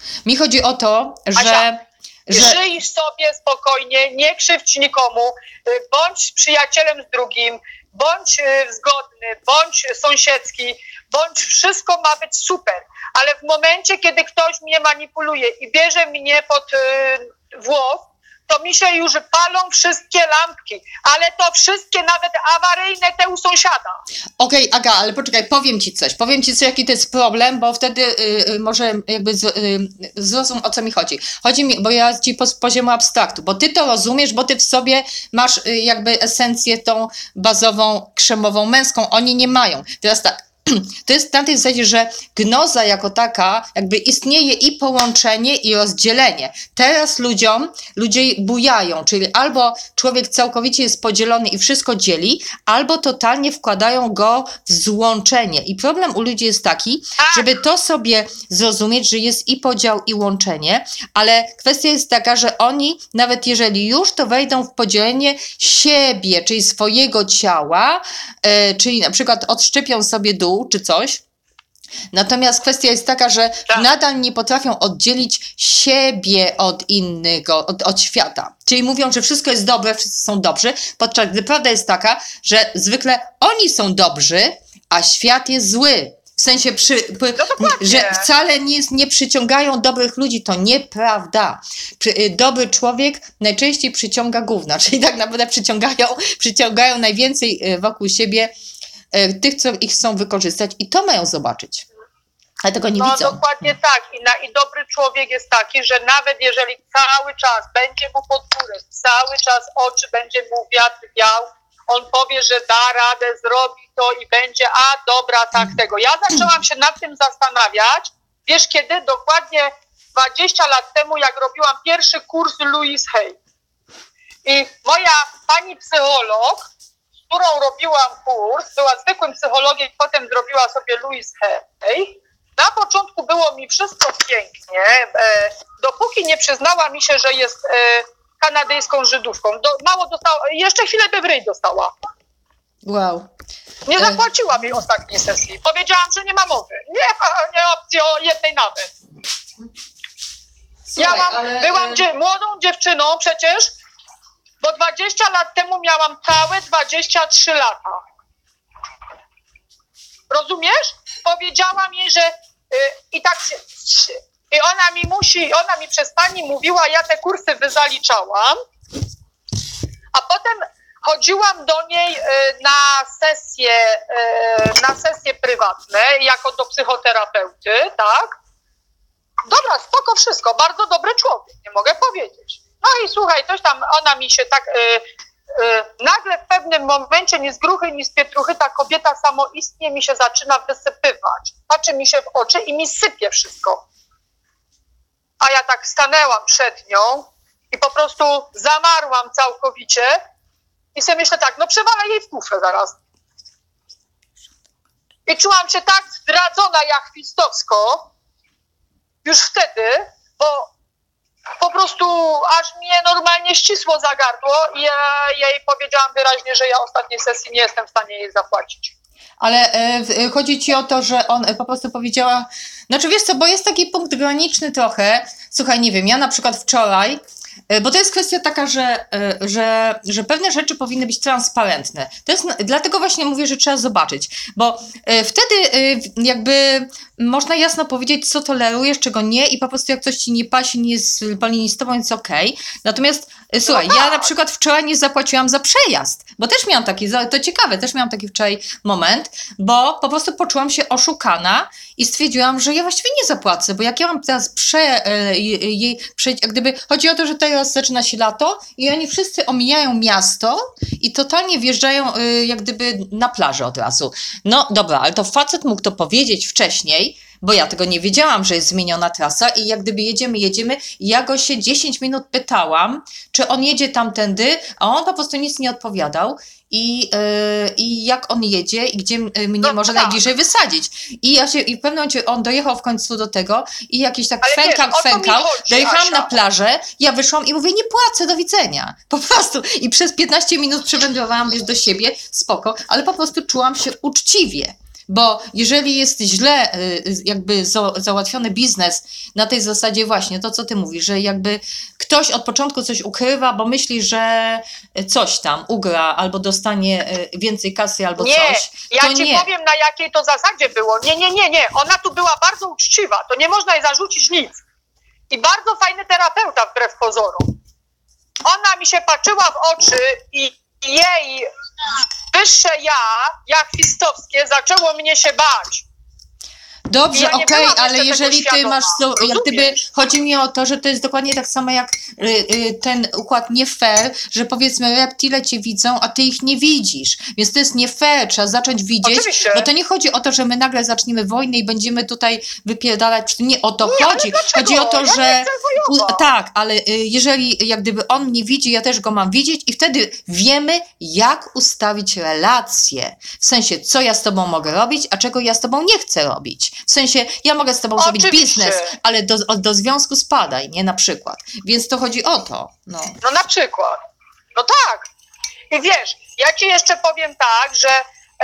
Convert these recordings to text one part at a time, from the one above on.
Mi chodzi o to, Asia, żyj sobie spokojnie, nie krzywdź nikomu, bądź przyjacielem z drugim, bądź zgodny, bądź sąsiedzki, bądź wszystko ma być super, ale w momencie, kiedy ktoś mnie manipuluje i bierze mnie pod włos, to mi się już palą wszystkie lampki, ale to wszystkie, nawet awaryjne, te u sąsiada. Okej, Aga, ale poczekaj, powiem ci coś, jaki to jest problem, bo wtedy może jakby zrozum, o co mi chodzi. Chodzi mi, bo ja ci z poziomu abstraktu, bo ty to rozumiesz, bo ty w sobie masz jakby esencję tą bazową, krzemową, męską, oni nie mają. Teraz tak, to jest na tej zasadzie, że gnoza jako taka jakby istnieje i połączenie, i rozdzielenie. Teraz ludzie bujają, czyli albo człowiek całkowicie jest podzielony i wszystko dzieli, albo totalnie wkładają go w złączenie. I problem u ludzi jest taki, żeby to sobie zrozumieć, że jest i podział, i łączenie, ale kwestia jest taka, że oni, nawet jeżeli już, to wejdą w podzielenie siebie, czyli swojego ciała, czyli na przykład odszczepią sobie dół, czy coś. Natomiast kwestia jest taka, że nadal nie potrafią oddzielić siebie od innego, od świata. Czyli mówią, że wszystko jest dobre, wszyscy są dobrzy, podczas gdy prawda jest taka, że zwykle oni są dobrzy, a świat jest zły. W sensie, że wcale nie przyciągają dobrych ludzi, to nieprawda. Dobry człowiek najczęściej przyciąga gówna, czyli tak naprawdę przyciągają najwięcej wokół siebie tych, co ich chcą wykorzystać, i to mają zobaczyć. Ale tego nie widzą. No dokładnie tak. I dobry człowiek jest taki, że nawet jeżeli cały czas będzie mu pod górę, cały czas oczy będzie mu wiatr wiał, on powie, że da radę, zrobi to i będzie, dobra, tak tego. Ja zaczęłam się nad tym zastanawiać, wiesz kiedy? Dokładnie 20 lat temu, jak robiłam pierwszy kurs Louise Hay. I moja pani psycholog, z którą robiłam kurs, była zwykłym psychologiem, potem zrobiła sobie Louise Hay. Na początku było mi wszystko pięknie, dopóki nie przyznała mi się, że jest kanadyjską Żydówką. Mało dostała, jeszcze chwilę by w ryj dostała. Wow. Nie zapłaciłam jej ostatniej sesji. Powiedziałam, że nie ma mowy. Nie opcji o jednej nawet. Słuchaj, byłam młodą dziewczyną przecież, bo 20 lat temu miałam całe 23 lata. Rozumiesz? Powiedziałam jej, że i ona mi przez pani mówiła, ja te kursy wyzaliczałam, a potem chodziłam do niej na sesje prywatne, jako do psychoterapeuty, tak? Dobra, spoko wszystko, bardzo dobry człowiek, nie mogę powiedzieć. No i słuchaj, coś tam, ona mi się tak, nagle w pewnym momencie, ni z gruchy, ni z pietruchy, ta kobieta samoistnie mi się zaczyna wysypywać. Patrzy mi się w oczy i mi sypie wszystko. A ja tak stanęłam przed nią i po prostu zamarłam całkowicie i sobie myślę tak, no przewalę jej w kufrę zaraz. I czułam się tak zdradzona jachwistowsko już wtedy, bo po prostu aż mnie normalnie ścisło za gardło i ja jej powiedziałam wyraźnie, że ja ostatniej sesji nie jestem w stanie jej zapłacić. Ale chodzi ci o to, że on po prostu powiedziała, znaczy wiesz co, bo jest taki punkt graniczny trochę, słuchaj, nie wiem, ja na przykład wczoraj, bo to jest kwestia taka, że pewne rzeczy powinny być transparentne. To jest, dlatego właśnie mówię, że trzeba zobaczyć, bo wtedy jakby można jasno powiedzieć, co tolerujesz, czego nie, i po prostu jak coś ci nie pasi, nie jest w linii z tobą, jest okej. Natomiast słuchaj, ja na przykład wczoraj nie zapłaciłam za przejazd, bo też miałam taki, to ciekawe, też miałam taki wczoraj moment, bo po prostu poczułam się oszukana i stwierdziłam, że ja właściwie nie zapłacę, bo jak ja mam teraz jak gdyby, chodzi o to, że teraz zaczyna się lato i oni wszyscy omijają miasto i totalnie wjeżdżają jak gdyby na plażę od razu. No dobra, ale to facet mógł to powiedzieć wcześniej, bo ja tego nie wiedziałam, że jest zmieniona trasa i jak gdyby jedziemy i ja go się 10 minut pytałam, czy on jedzie tamtędy, a on po prostu nic nie odpowiadał i jak on jedzie i gdzie mnie może najbliżej wysadzić. I w pewnym momencie on dojechał w końcu do tego i jakiś tak kwękał, dojechałam na plażę, ja wyszłam i mówię, nie płacę, do widzenia. Po prostu. I przez 15 minut przewędrowałam do siebie, spoko, ale po prostu czułam się uczciwie. Bo jeżeli jest źle jakby załatwiony biznes na tej zasadzie właśnie, to co ty mówisz, że jakby ktoś od początku coś ukrywa, bo myśli, że coś tam ugra albo dostanie więcej kasy albo Nie, coś, ja to ci nie. powiem, na jakiej to zasadzie było. Nie. Ona tu była bardzo uczciwa. To nie można jej zarzucić nic. I bardzo fajny terapeuta wbrew pozorom. Ona mi się patrzyła w oczy i jej wyższe ja chwistowskie, zaczęło mnie się bać. Dobrze, Ja nie okej, byłam ale jeszcze jeżeli tego ty masz, świadoma, jak gdyby, rozumiesz? chodzi mi o to, że to jest dokładnie tak samo jak ten układ nie fair, że powiedzmy reptile cię widzą, a ty ich nie widzisz, więc to jest nie fair, trzeba zacząć widzieć, Oczywiście. bo to nie chodzi o to, że my nagle zaczniemy wojnę i będziemy tutaj wypierdalać, nie o to Nie, ale chodzi, dlaczego? chodzi o to, Ja że nie chcę wojować. tak, ale jeżeli jak gdyby on mnie widzi, ja też go mam widzieć i wtedy wiemy, jak ustawić relacje, w sensie, co ja z tobą mogę robić, a czego ja z tobą nie chcę robić, w sensie, ja mogę z tobą zrobić Oczywiście. biznes, ale do związku spadaj, nie? Na przykład. Więc to chodzi o to. No. No na przykład. No tak. I wiesz, ja ci jeszcze powiem tak, że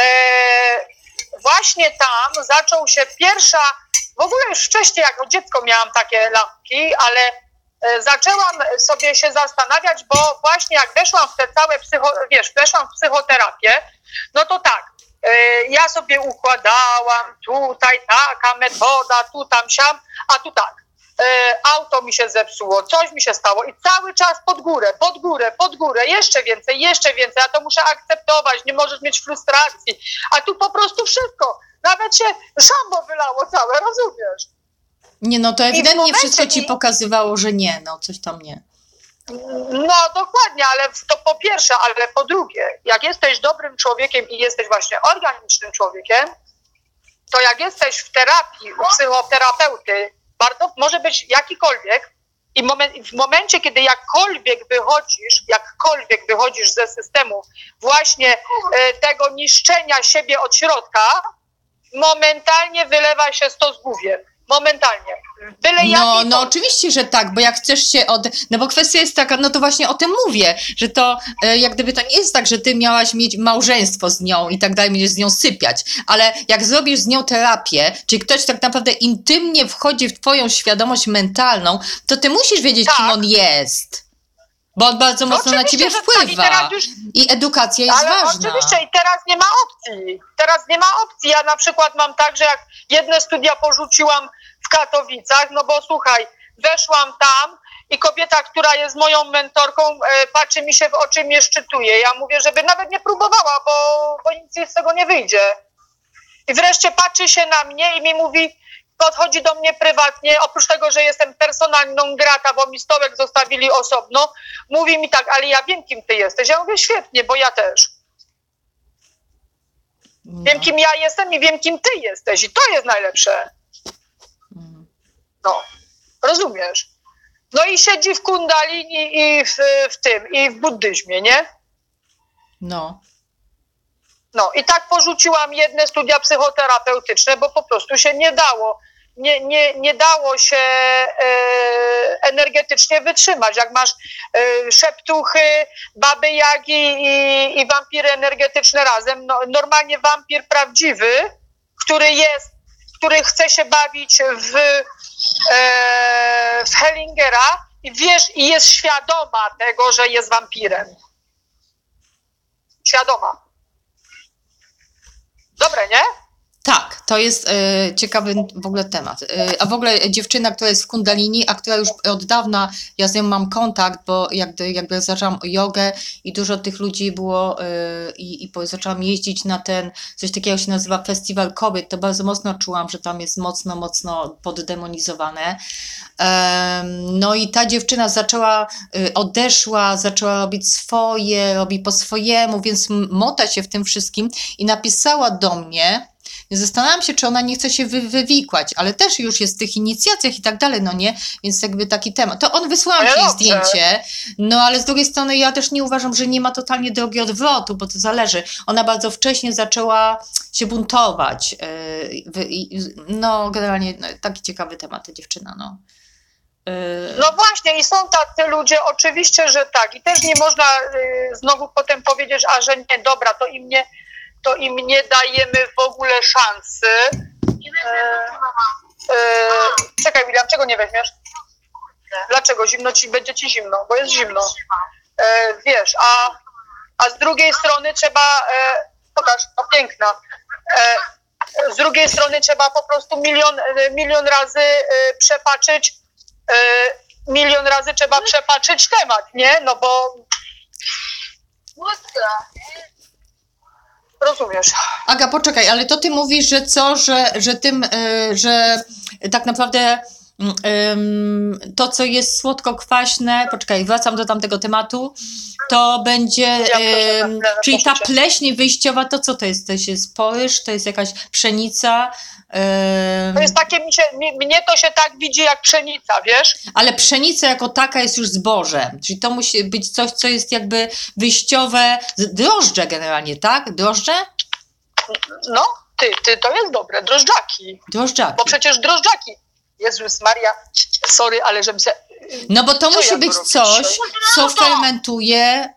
właśnie tam zaczął się pierwsza, w ogóle już wcześniej jako dziecko miałam takie lampki, ale zaczęłam sobie się zastanawiać, bo właśnie jak weszłam w te całe weszłam w psychoterapię, no to tak, ja sobie układałam, tutaj taka metoda, tu tam siam, a tu tak, auto mi się zepsuło, coś mi się stało i cały czas pod górę, jeszcze więcej, a to muszę akceptować, nie możesz mieć frustracji, a tu po prostu wszystko, nawet się szambo wylało całe, rozumiesz? Nie, no to ewidentnie momencie wszystko ci mi- pokazywało, że nie, no coś tam nie. No dokładnie, ale to po pierwsze, ale po drugie, jak jesteś dobrym człowiekiem i jesteś właśnie organicznym człowiekiem, to jak jesteś w terapii, u psychoterapeuty, bardzo może być jakikolwiek i w momencie, kiedy jakkolwiek wychodzisz ze systemu właśnie tego niszczenia siebie od środka, momentalnie wylewa się sto z główiem. Momentalnie. No oczywiście, że tak, bo jak chcesz się no bo kwestia jest taka, no to właśnie o tym mówię, że to jak gdyby to nie jest tak, że ty miałaś mieć małżeństwo z nią i tak dalej, będziesz z nią sypiać, ale jak zrobisz z nią terapię, czyli ktoś tak naprawdę intymnie wchodzi w twoją świadomość mentalną, to ty musisz wiedzieć, kim on jest. Bo on bardzo mocno na ciebie że wpływa. Tak, i teraz już I edukacja jest ale ważna. oczywiście i teraz nie ma opcji. Ja na przykład mam tak, że jak jedne studia porzuciłam w Katowicach, no bo słuchaj, weszłam tam i kobieta, która jest moją mentorką, patrzy mi się w oczy i mnie szczytuje. Ja mówię, żeby nawet nie próbowała, bo nic z tego nie wyjdzie. I wreszcie patrzy się na mnie i mi mówi, podchodzi do mnie prywatnie, oprócz tego, że jestem persona non grata, bo mi stołek zostawili osobno, mówi mi tak, ale ja wiem, kim ty jesteś. Ja mówię, świetnie, bo ja też. Wiem, kim ja jestem i wiem, kim ty jesteś. I to jest najlepsze. No, rozumiesz? No i siedzi w kundalini i i w buddyzmie, nie? No. No i tak porzuciłam jedne studia psychoterapeutyczne, bo po prostu się nie dało. Nie dało się energetycznie wytrzymać. Jak masz szeptuchy, baby jagi i wampiry energetyczne razem, no, normalnie wampir prawdziwy, który chce się bawić w Hellingera i jest świadoma tego, że jest wampirem. Świadoma. Dobre, nie? Tak, to jest ciekawy w ogóle temat. A w ogóle dziewczyna, która jest w Kundalini, a która już od dawna, ja z nią mam kontakt, bo jakby zaczęłam jogę i dużo tych ludzi było i zaczęłam jeździć na coś takiego się nazywa Festiwal Kobiet, to bardzo mocno czułam, że tam jest mocno poddemonizowane. No i ta dziewczyna odeszła, zaczęła robić robi po swojemu, więc mota się w tym wszystkim i napisała do mnie. Zastanawiam się, czy ona nie chce się wywikłać, ale też już jest w tych inicjacjach i tak dalej, no nie? Więc jakby taki temat. To wysłałam ci zdjęcie, no ale z drugiej strony ja też nie uważam, że nie ma totalnie drogi odwrotu, bo to zależy. Ona bardzo wcześnie zaczęła się buntować. No generalnie taki ciekawy temat ta dziewczyna, no. No właśnie i są tacy ludzie, oczywiście, że tak. I też nie można znowu potem powiedzieć, a że nie, dobra, to im to im nie dajemy w ogóle szansy. Czekaj, William, czego nie weźmiesz? Dlaczego? Będzie ci zimno, bo jest zimno. Wiesz, a z drugiej strony trzeba, pokaż, no piękna, z drugiej strony trzeba po prostu milion razy przepatrzyć, milion razy trzeba przepatrzyć temat, nie? No bo... Rozumiesz. Aga, poczekaj, ale to ty mówisz, że co, że tak naprawdę to, co jest słodko-kwaśne, poczekaj, wracam do tamtego tematu, to będzie, czyli ta pleśń wyjściowa, to co to jest? To jest poryż, to jest jakaś pszenica? To jest takie, mnie to się tak widzi jak pszenica, wiesz? Ale pszenica jako taka jest już zbożem, czyli to musi być coś, co jest jakby wyjściowe, drożdże generalnie, tak? Drożdże? No, to jest dobre, drożdżaki. Drożdżaki. Bo przecież drożdżaki, Jezus Maria, sorry, ale żebym se... No bo to musi być coś, co fermentuje.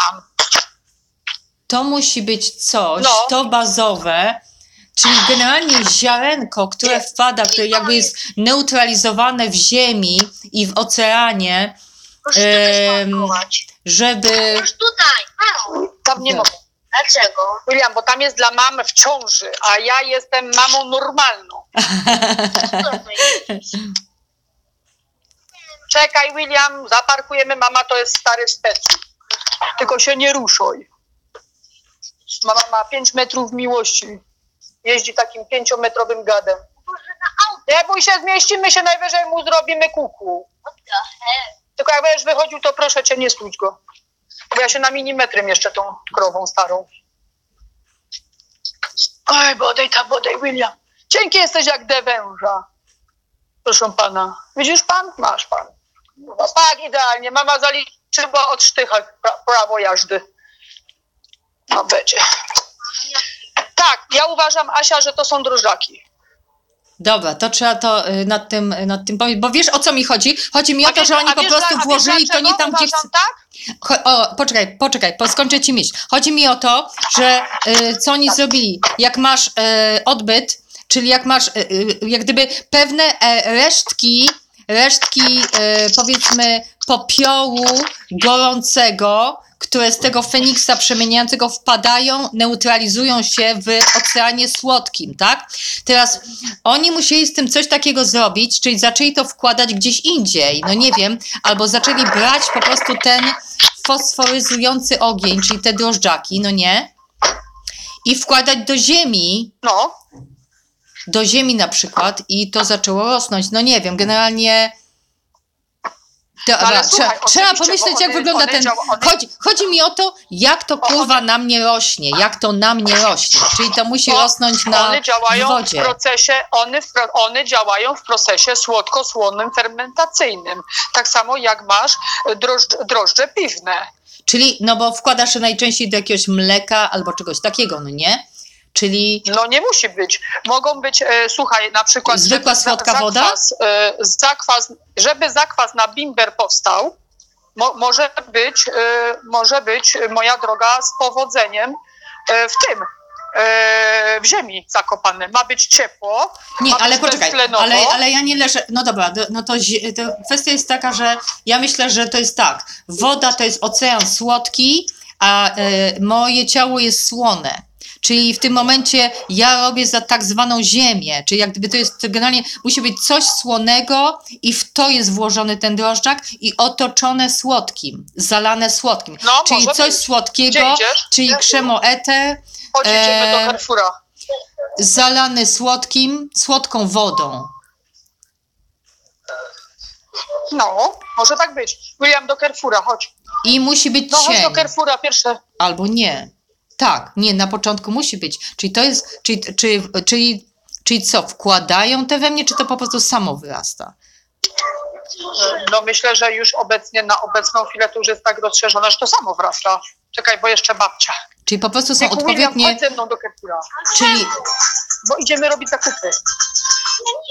To musi być coś, to bazowe, czyli generalnie ziarenko, które wpada, które jakby jest neutralizowane w ziemi i w oceanie, żeby... Już tutaj. Tam nie mogę. Dlaczego? William, bo tam jest dla mam w ciąży, a ja jestem mamą normalną. Co to jest? Czekaj, William, zaparkujemy, mama to jest stary specu. Tylko się nie ruszaj. Mama ma 5 metrów miłości. Jeździ takim 5-metrowym gadem. Nie bój się, zmieścimy się, najwyżej mu zrobimy kuku. Tylko jak będziesz wychodził, to proszę cię, nie słuć go. Bo ja się na milimetrem jeszcze tą krową starą. Oj, bodej, William. Cienki jesteś jak dewęża. Proszę pana. Widzisz pan? Masz pan. No, tak, idealnie. Mama zaliczyła od sztycha prawo jazdy. No będzie. Tak, ja uważam, Asia, że to są drożdżaki. Dobra, to trzeba to nad tym powiedzieć, bo wiesz, o co mi chodzi? Chodzi mi o to, że oni po prostu włożyli to nie tam, gdzie chcą. Tak? Poczekaj, skończę ci myśl. Chodzi mi o to, że co oni zrobili, jak masz odbyt, czyli jak masz jak gdyby pewne resztki powiedzmy popiołu gorącego, które z tego Feniksa przemieniającego wpadają, neutralizują się w oceanie słodkim, tak? Teraz oni musieli z tym coś takiego zrobić, czyli zaczęli to wkładać gdzieś indziej, no nie wiem, albo zaczęli brać po prostu ten fosforyzujący ogień, czyli te drożdżaki, no nie? I wkładać do ziemi, No. do ziemi na przykład i to zaczęło rosnąć, no nie wiem, generalnie... Ale słuchaj, trzeba oczywiście, pomyśleć, bo jak wygląda ten... Chodzi mi o to, jak to kurwa na mnie rośnie, czyli to musi rosnąć na wodzie. One działają w procesie słodko-słonnym fermentacyjnym. Tak samo jak masz drożdże piwne. Czyli, no bo wkładasz je najczęściej do jakiegoś mleka albo czegoś takiego, no nie? Czyli... No nie musi być. Mogą być, słuchaj, na przykład... Zwykła słodka woda? Żeby zakwas na bimber powstał, może być, moja droga, z powodzeniem w ziemi zakopane. Ma być ciepło. Nie, ale być poczekaj, ale ja nie leżę. No dobra, no to kwestia jest taka, że ja myślę, że to jest tak. Woda to jest ocean słodki, a moje ciało jest słone. Czyli w tym momencie ja robię za tak zwaną ziemię, czyli jak gdyby to jest generalnie, musi być coś słonego i w to jest włożony ten drożdżak i otoczone słodkim, zalane słodkim. No, czyli coś być. słodkiego, czyli krzemoetę, Idziemy do Carrefoura. zalany słodką wodą. No, może tak być. William, do Carrefoura, chodź. I musi być No chodź cień. do Carrefoura, pierwsze. Albo nie. Tak, nie, na początku musi być. Czyli to jest, czyli co, wkładają te we mnie, czy to po prostu samo wyrasta? No myślę, że już obecnie, na obecną chwilę to już jest tak rozszerzone, że to samo wrasta. Czekaj, bo jeszcze babcia. Czyli po prostu są William, odpowiednie... chodź ze mną do Carrefoura. Czyli... Bo idziemy robić zakupy.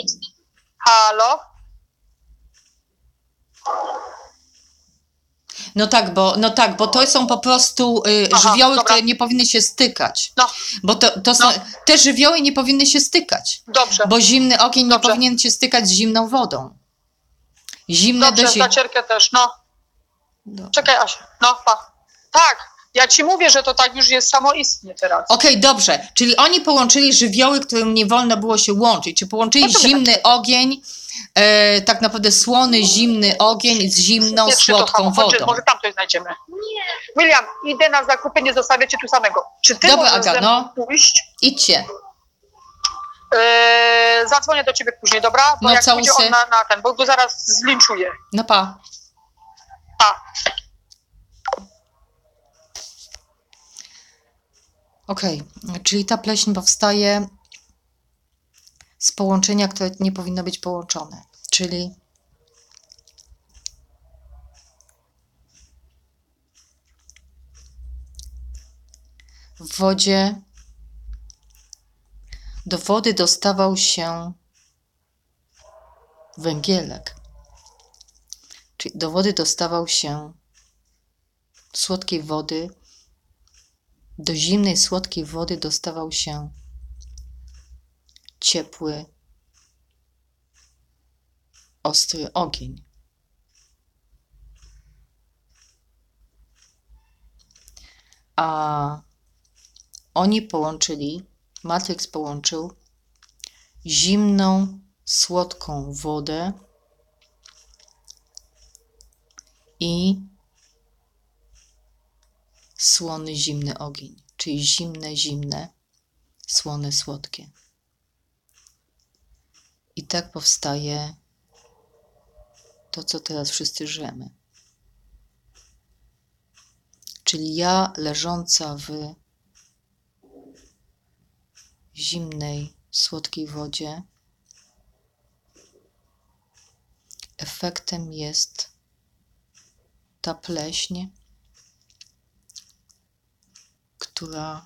Halo? No tak, bo to są po prostu Aha, żywioły, dobra. które nie powinny się stykać. No. Bo to są, te żywioły nie powinny się stykać. Dobrze. Bo zimny ogień nie Dobrze. powinien się stykać z zimną wodą. Zimne Dobrze, do zimna. zacierkę też, no. Czekaj, Asia. No, pa. Tak, ja ci mówię, że to tak już jest samoistnie teraz. Okej, dobrze. Czyli oni połączyli żywioły, którym nie wolno było się łączyć. Czy połączyli No to zimny ogień, tak naprawdę słony, zimny ogień z zimną, Nie, czy to słodką samo? Chodź, wodą. może tam coś znajdziemy. William, idę na zakupy, nie zostawię cię tu samego. Czy ty Dobra, możesz Aga, ze mną no. pójść? Idźcie. Zadzwonię do ciebie później, dobra? Bo No, jak całusy. pójdzie on na ten, bo go zaraz zlinczuję. No pa. Pa. Okej, czyli ta pleśń powstaje z połączenia, które nie powinno być połączone. Czyli w wodzie, do wody dostawał się węgielek. Czyli do wody dostawał się słodkiej wody, do zimnej, słodkiej wody dostawał się ciepły, ostry ogień. A oni połączyli, Matrix połączył zimną, słodką wodę i słony, zimny ogień, czyli zimne, słone, słodkie. I tak powstaje to, co teraz wszyscy żremy. Czyli ja leżąca w zimnej, słodkiej wodzie, efektem jest ta pleśń, która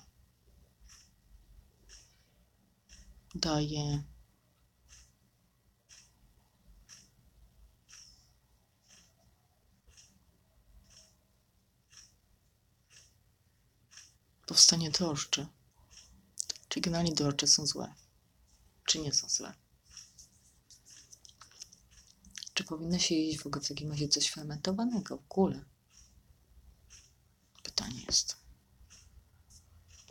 daje powstanie drożdży. Czy generalnie drożdże są złe? Czy nie są złe? Czy powinno się jeść w ogóle w takim razie coś fermentowanego w ogóle?